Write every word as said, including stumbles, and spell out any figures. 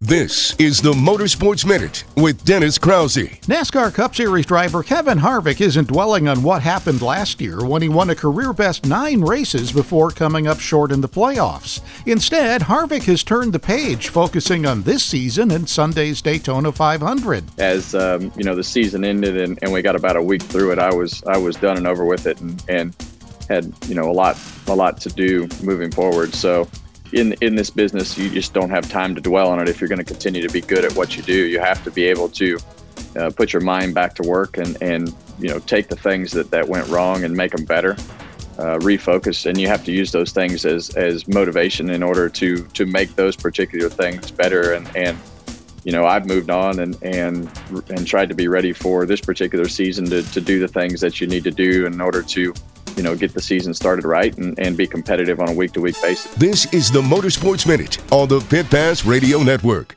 This is the Motorsports Minute with Dennis Krause. NASCAR Cup Series driver Kevin Harvick isn't dwelling on what happened last year when he won a career-best nine races before coming up short in the playoffs. Instead, Harvick has turned the page, focusing on this season and Sunday's Daytona five hundred. As um, you know, the season ended and, and we got about a week through it, I was I was done and over with it, and, and had you know a lot a lot to do moving forward. So. In in this business, you just don't have time to dwell on it if you're going to continue to be good at what you do. You have to be able to uh, put your mind back to work and, and you know take the things that, that went wrong and make them better, uh, refocus, and you have to use those things as, as motivation in order to to make those particular things better. And, and you know I've moved on and, and and tried to be ready for this particular season to, to do the things that you need to do in order to you know, get the season started right and, and be competitive on a week-to-week basis. This is the Motorsports Minute on the Pit Pass Radio Network.